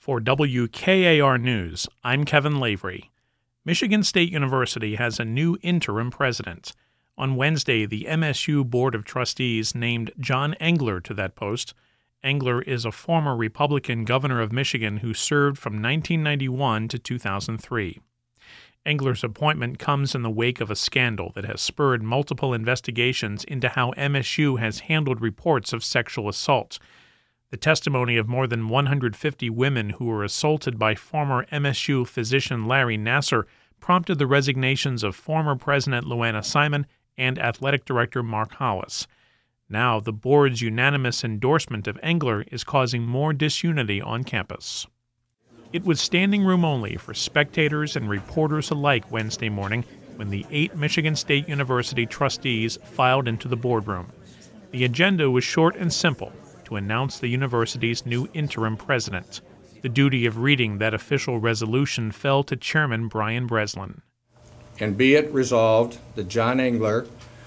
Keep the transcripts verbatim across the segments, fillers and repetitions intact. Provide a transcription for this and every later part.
For W K A R News, I'm Kevin Lavery. Michigan State University has a new interim president. On Wednesday, the M S U Board of Trustees named John Engler to that post. Engler is a former Republican governor of Michigan who served from nineteen ninety-one to two thousand three. Engler's appointment comes in the wake of a scandal that has spurred multiple investigations into how M S U has handled reports of sexual assault. The testimony of more than one hundred fifty women who were assaulted by former M S U physician Larry Nassar prompted the resignations of former President Luana Simon and athletic director Mark Hollis. Now, the board's unanimous endorsement of Engler is causing more disunity on campus. It was standing room only for spectators and reporters alike Wednesday morning when the eight Michigan State University trustees filed into the boardroom. The agenda was short and simple: to announce the university's new interim president. The duty of reading that official resolution fell to Chairman Brian Breslin. And be it resolved that John Engler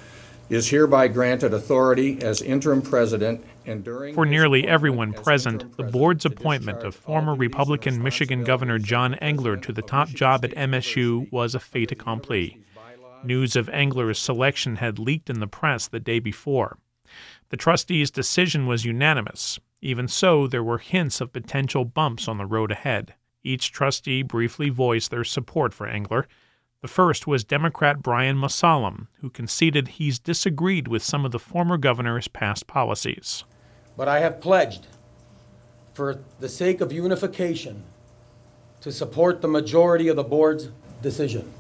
is hereby granted authority as interim president and during For nearly everyone present, the board's appointment of former Republican Michigan Governor John Engler to the top job at M S U was a fait accompli. News of Engler's selection had leaked in the press the day before. The trustees' decision was unanimous. Even so, there were hints of potential bumps on the road ahead. Each trustee briefly voiced their support for Engler. The first was Democrat Brian Mosallam, who conceded he's disagreed with some of the former governor's past policies. But I have pledged, for the sake of unification, to support the majority of the board's decision.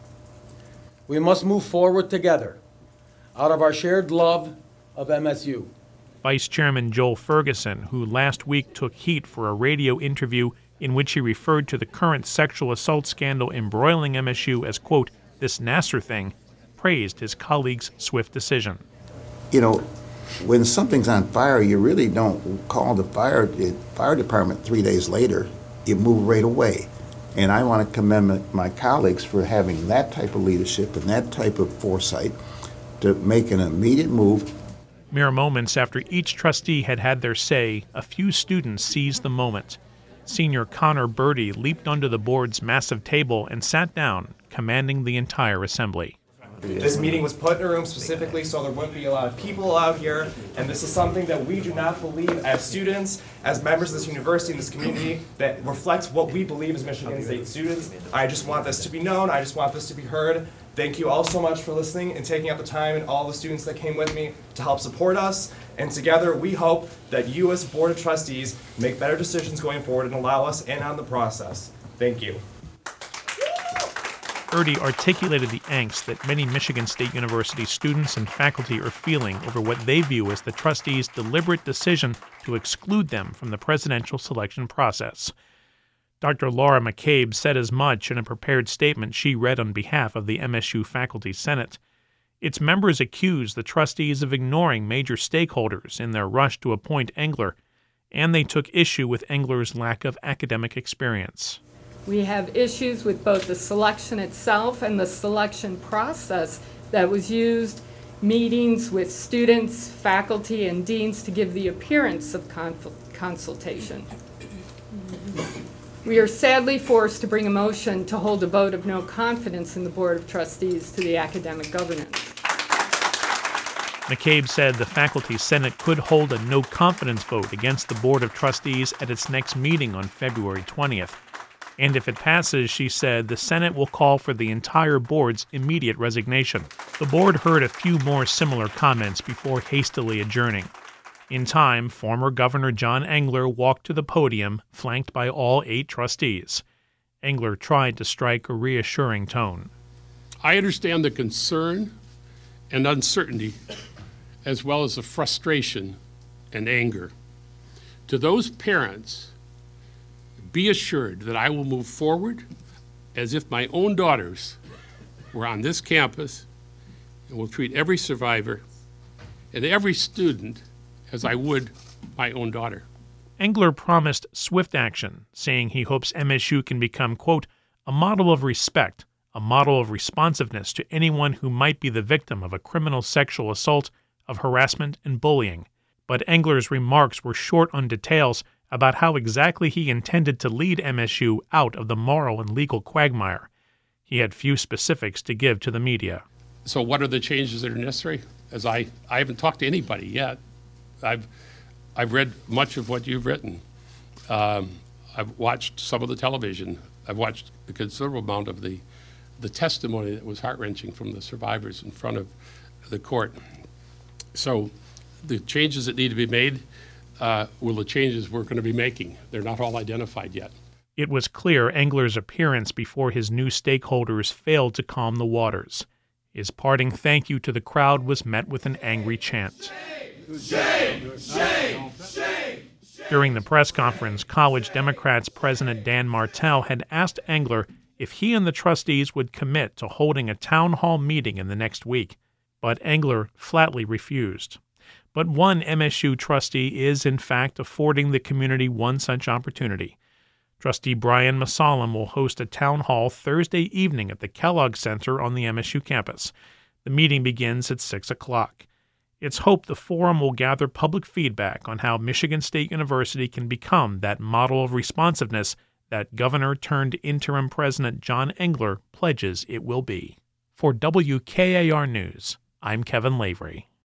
We must move forward together out of our shared love of M S U. Vice Chairman Joel Ferguson, who last week took heat for a radio interview in which he referred to the current sexual assault scandal embroiling M S U as, quote, this Nassar thing, praised his colleague's swift decision. You know, when something's on fire, you really don't call the fire, the fire department three days later. You move right away. And I want to commend my colleagues for having that type of leadership and that type of foresight to make an immediate move. Mere moments after each trustee had had their say, a few students seized the moment. Senior Connor Birdie leaped onto the board's massive table and sat down, commanding the entire assembly. This meeting was put in a room specifically so there wouldn't be a lot of people out here, and this is something that we do not believe as students, as members of this university and this community, that reflects what we believe as Michigan State students. I just want this to be known. I just want this to be heard. Thank you all so much for listening and taking out the time, and all the students that came with me to help support us. And together, we hope that you as Board of Trustees make better decisions going forward and allow us in on the process. Thank you. Birdie articulated the angst that many Michigan State University students and faculty are feeling over what they view as the trustees' deliberate decision to exclude them from the presidential selection process. Doctor Laura McCabe said as much in a prepared statement she read on behalf of the M S U Faculty Senate. Its members accused the trustees of ignoring major stakeholders in their rush to appoint Engler, and they took issue with Engler's lack of academic experience. We have issues with both the selection itself and the selection process that was used, meetings with students, faculty, and deans to give the appearance of conf- consultation. We are sadly forced to bring a motion to hold a vote of no confidence in the Board of Trustees to the academic governance. McCabe said the Faculty Senate could hold a no confidence vote against the Board of Trustees at its next meeting on February twentieth. And if it passes, she said, the Senate will call for the entire board's immediate resignation. The board heard a few more similar comments before hastily adjourning. In time, former Governor John Engler walked to the podium, flanked by all eight trustees. Engler tried to strike a reassuring tone. I understand the concern and uncertainty, as well as the frustration and anger. To those parents, be assured that I will move forward as if my own daughters were on this campus, and will treat every survivor and every student as I would my own daughter. Engler promised swift action, saying he hopes M S U can become, quote, a model of respect, a model of responsiveness to anyone who might be the victim of a criminal sexual assault, of harassment and bullying. But Engler's remarks were short on details about how exactly he intended to lead M S U out of the moral and legal quagmire. He had few specifics to give to the media. So what are the changes that are necessary? As I, I haven't talked to anybody yet. I've, I've read much of what you've written. Um, I've watched some of the television. I've watched a considerable amount of the, the testimony that was heart-wrenching from the survivors in front of the court. So the changes that need to be made, uh, will the changes we're going to be making. They're not all identified yet. It was clear Engler's appearance before his new stakeholders failed to calm the waters. His parting thank you to the crowd was met with an angry chant. Shame! Shame! Shame! During the press conference, College Democrats President Dan Martell had asked Engler if he and the trustees would commit to holding a town hall meeting in the next week, but Engler flatly refused. But one M S U trustee is, in fact, affording the community one such opportunity. Trustee Brian Masalam will host a town hall Thursday evening at the Kellogg Center on the M S U campus. The meeting begins at six o'clock. It's hoped the forum will gather public feedback on how Michigan State University can become that model of responsiveness that Governor-turned-interim President John Engler pledges it will be. For W K A R News, I'm Kevin Lavery.